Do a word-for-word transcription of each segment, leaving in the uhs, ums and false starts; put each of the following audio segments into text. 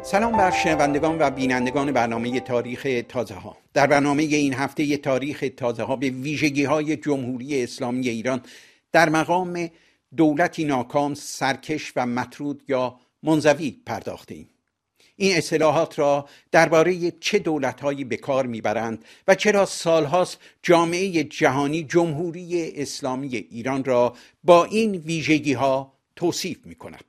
سلام بر شنوندگان و بینندگان برنامه تاریخ تازه ها. در برنامه این هفته تاریخ تازه ها به ویژگی های جمهوری اسلامی ایران در مقام دولتی ناکام، سرکش و مطرود یا منزوی پرداخته ایم. این اصطلاحات را درباره چه دولت‌هایی به کار می‌برند و چرا سالهاست جامعه جهانی جمهوری اسلامی ایران را با این ویژگی‌ها توصیف می‌کند.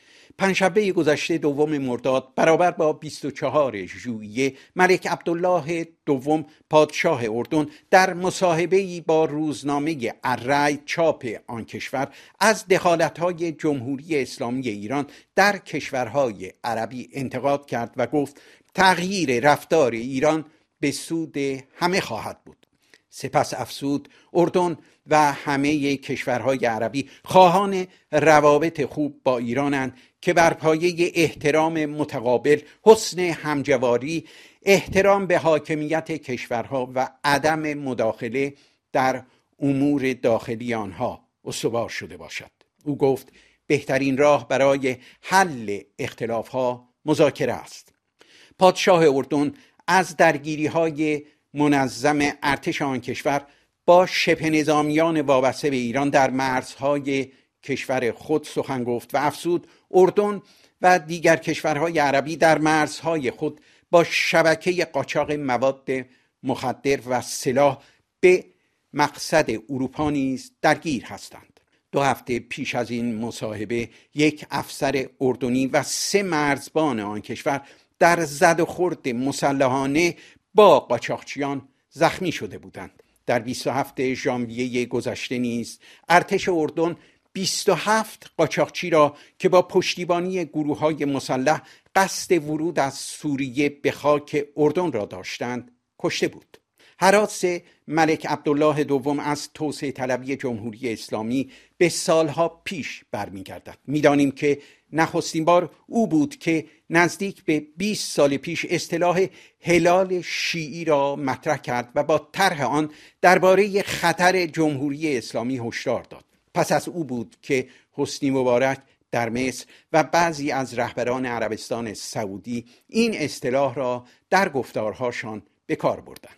پنجشنبه گذشته دوم مرداد برابر با بیست و چهارم ژوئیه ملک عبدالله دوم پادشاه اردن در مصاحبه‌ای با روزنامه الرأی چاپ آن کشور از دخالت‌های جمهوری اسلامی ایران در کشورهای عربی انتقاد کرد و گفت تغییر رفتار ایران به سود همه خواهد بود. سپس افزود اردن و همه کشورهای عربی خواهان روابط خوب با ایرانند که بر پایه احترام متقابل، حسن همجواری، احترام به حاکمیت کشورها و عدم مداخله در امور داخلی آنها استوار شده باشد. او گفت بهترین راه برای حل اختلافها مذاکره است. پادشاه اردن از درگیری‌های منظم ارتش آن کشور با شبه نظامیان وابسته به ایران در مرزهای کشور خود سخن گفت و افزود اردن و دیگر کشورهای عربی در مرزهای خود با شبکه قاچاق مواد مخدر و سلاح به مقصد اروپا نیز درگیر هستند. دو هفته پیش از این مصاحبه یک افسر اردنی و سه مرزبان آن کشور در زد و خورد مسلحانه با قاچاقچیان زخمی شده بودند. در بیست و هفتم ژانویه گذشته نیز ارتش اردن بیست و هفت قاچاقچی را که با پشتیبانی گروه‌های مسلح قصد ورود از سوریه به خاک اردن را داشتند کشته بود. هراس ملک عبدالله دوم از توسعه طلبی جمهوری اسلامی به سالها پیش برمیگردد. می‌دانیم که نخستین بار او بود که نزدیک به بیست سال پیش اصطلاح هلال شیعی را مطرح کرد و با طرح آن درباره خطر جمهوری اسلامی هشدار داد. پس از او بود که حسنی مبارک در مصر و بعضی از رهبران عربستان سعودی این اصطلاح را در گفتارهاشان به کار بردند.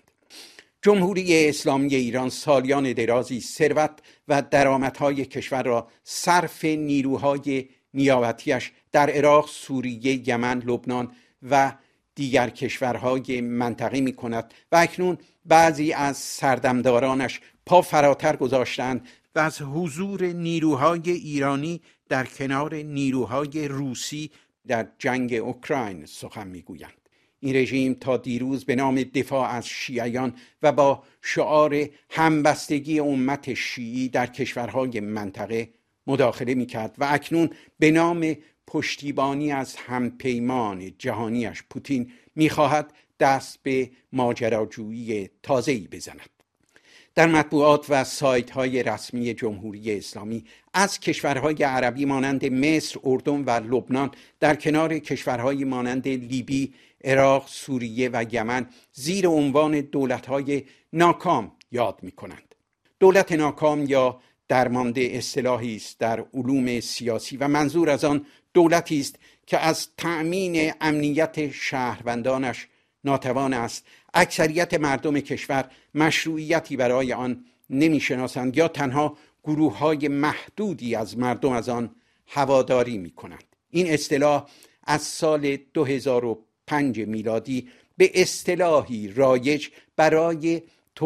جمهوری اسلامی ایران سالیان درازی ثروت و درآمدهای کشور را صرف نیروهای نیابتیش در عراق، سوریه، یمن، لبنان و دیگر کشورهای منطقه می کند و اکنون بعضی از سردمدارانش پا فراتر گذاشتند و از حضور نیروهای ایرانی در کنار نیروهای روسی در جنگ اوکراین سخن می گویند. این رژیم تا دیروز به نام دفاع از شیعیان و با شعار همبستگی امت شیعی در کشورهای منطقه مداخله میکرد و اکنون به نام پشتیبانی از همپیمان جهانیش پوتین میخواهد دست به ماجراجویی تازه‌ای بزند. در مطبوعات و سایت های رسمی جمهوری اسلامی از کشورهای عربی مانند مصر، اردن و لبنان در کنار کشورهای مانند لیبی، عراق، سوریه و یمن زیر عنوان دولت‌های ناکام یاد می‌کنند. دولت ناکام یا درمانده اصطلاحی است در علوم سیاسی و منظور از آن دولتی است که از تأمین امنیت شهروندانش ناتوان است، اکثریت مردم کشور مشروعیتی برای آن نمی‌شناسند یا تنها گروه‌های محدودی از مردم از آن هواداری می‌کنند. این اصطلاح از سال دو هزار و پنج میلادی به اصطلاحی رایج برای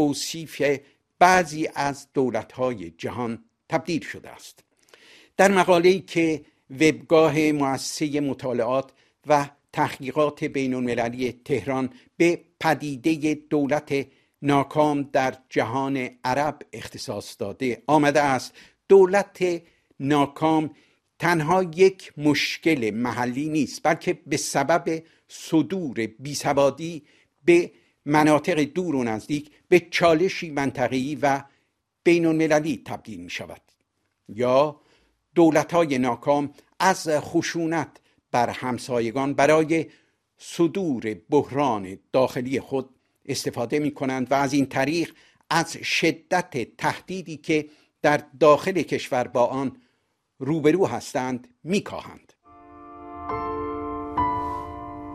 توصیف بعضی از دولت‌های جهان تبدیل شده است. در مقاله‌ای که وبگاه مؤسسه مطالعات و تحقیقات بین‌المللی تهران به پدیده دولت ناکام در جهان عرب اختصاص داده آمده است دولت ناکام تنها یک مشکل محلی نیست، بلکه به سبب صدور بیسوادی به مناطق دور و نزدیک به چالشی منطقه‌ای و بین‌المللی تبدیل می شود. یا دولت‌های ناکام از خشونت بر همسایگان برای صدور بحران داخلی خود استفاده می کنند و از این طریق از شدت تهدیدی که در داخل کشور با آن روبرو هستند می کاهند.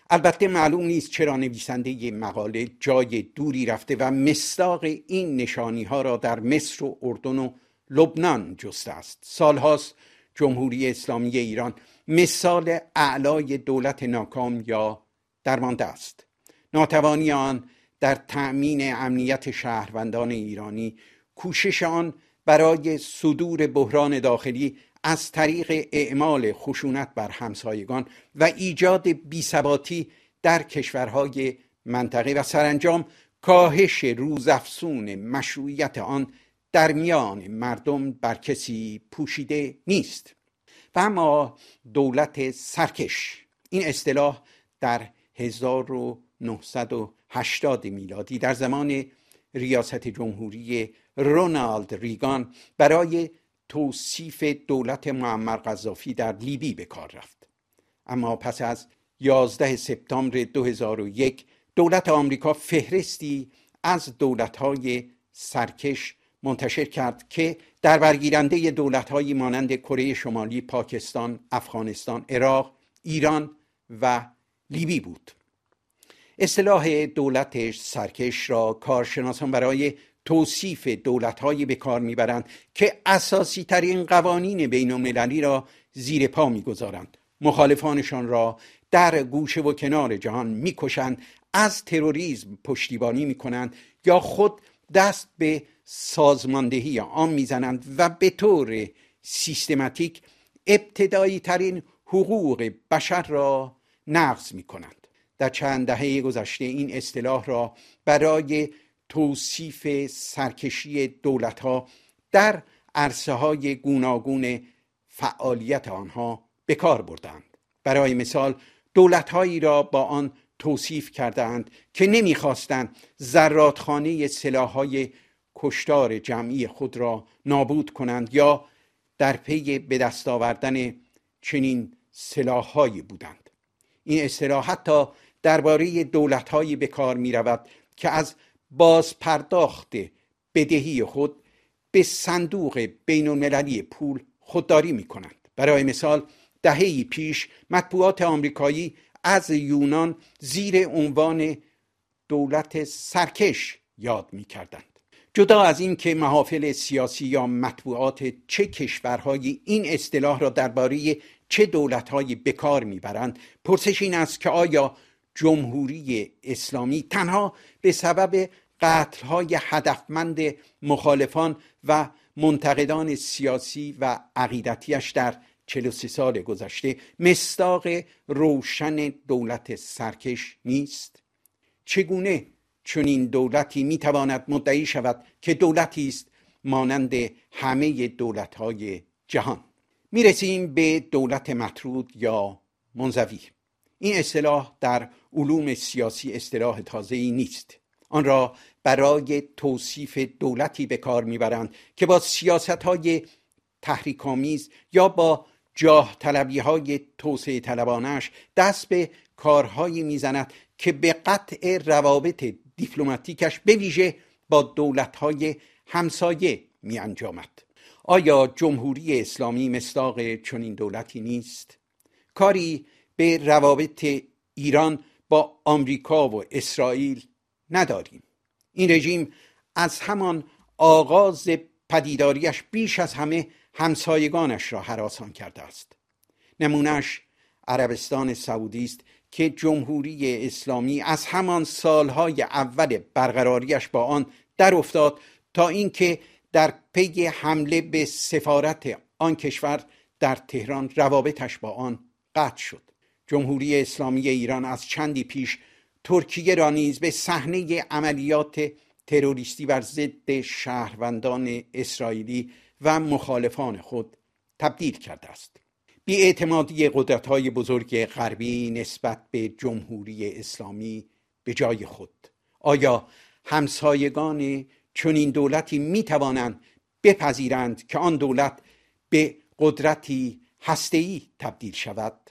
البته معلوم نیست چرا نویسنده ی مقاله جای دوری رفته و مصداق این نشانی ها را در مصر و اردن و لبنان جسته است. سالهاست جمهوری اسلامی ایران مثال اعلای دولت ناکام یا درمانده است. ناتوانی آن در تأمین امنیت شهروندان ایرانی، کوشش آن برای صدور بحران داخلی از طریق اعمال خشونت بر همسایگان و ایجاد بی‌ثباتی در کشورهای منطقه و سرانجام کاهش روزافزون مشروعیت آن در میان مردم بر کسی پوشیده نیست. و اما دولت سرکش، این اصطلاح در هزار و نهصد و هشتاد میلادی در زمان ریاست جمهوری رونالد ریگان برای توصیف دولت معمر قذافی در لیبی به کار رفت. اما پس از یازده سپتامبر دو هزار و یک دولت آمریکا فهرستی از دولت‌های سرکش منتشر کرد که در برگیرنده دولت‌هایی مانند کره شمالی، پاکستان، افغانستان، عراق، ایران و لیبی بود. اصطلاح دولت سرکش را کارشناسان برای توصیف دولت‌هایی به کار می‌برند که اساسی ترین قوانین بین‌المللی را زیر پا می‌گذارند، مخالفانشان را در گوشه و کنار جهان می‌کشند، از تروریسم پشتیبانی می‌کنند یا خود دست به سازماندهی آن می‌زنند و به طور سیستماتیک ابتدایی ترین حقوق بشر را نقض می‌کنند. در چند دهه گذشته این اصطلاح را برای توصیف سرکشی دولت‌ها در عرصه‌های گوناگون فعالیت آنها به کار بردند. برای مثال دولت‌هایی را با آن توصیف کردند که نمی‌خواستند زرادخانه سلاح‌های کشتار جمعی خود را نابود کنند یا در پی به دست آوردن چنین سلاح‌هایی بودند. این اصطلاح حتی درباره دولت‌هایی به کار می‌رود که از باز پرداخت بدهی خود به صندوق بین‌المللی پول خودداری می‌کنند. برای مثال دهه‌ای پیش مطبوعات آمریکایی از یونان زیر عنوان دولت سرکش یاد می‌کردند. جدا از این که محافل سیاسی یا مطبوعات چه کشورهایی این اصطلاح را درباره چه دولت‌هایی به کار می‌برند، پرسش این است که آیا جمهوری اسلامی تنها به سبب قتل‌های هدفمند مخالفان و منتقدان سیاسی و عقیدتیش در چهل و سه سال گذشته مصداق روشن دولت سرکش نیست؟ چگونه چنین دولتی میتواند مدعی شود که دولتی است مانند همه دولت‌های جهان؟ میرسیم به دولت مطرود یا منزوی. این اصطلاح در علوم سیاسی اصطلاح تازه‌ای نیست. آن را برای توصیف دولتی به کار میبرند که با سیاست‌های تحریک‌آمیز یا با جاه طلبی‌های توسعه طلبانش دست به کارهایی میزند که به قطع روابط دیپلماتیکش به ویژه با دولت‌های همسایه می‌انجامد. آیا جمهوری اسلامی مصداق چنین دولتی نیست؟ کاری به روابط ایران با آمریکا و اسرائیل نداریم. این رژیم از همان آغاز پدیداریش بیش از همه همسایگانش را هراسان کرده است. نمونهش عربستان سعودی است که جمهوری اسلامی از همان سالهای اول برقراریش با آن در افتاد تا اینکه در پی حمله به سفارت آن کشور در تهران روابطش با آن قطع شد. جمهوری اسلامی ایران از چندی پیش ترکیه را نیز به صحنه عملیات تروریستی بر ضد شهروندان اسرائیلی و مخالفان خود تبدیل کرده است. بی‌اعتمادی قدرت‌های بزرگ غربی نسبت به جمهوری اسلامی به جای خود. آیا همسایگان چنین دولتی می توانند بپذیرند که آن دولت به قدرتی هسته‌ای تبدیل شود؟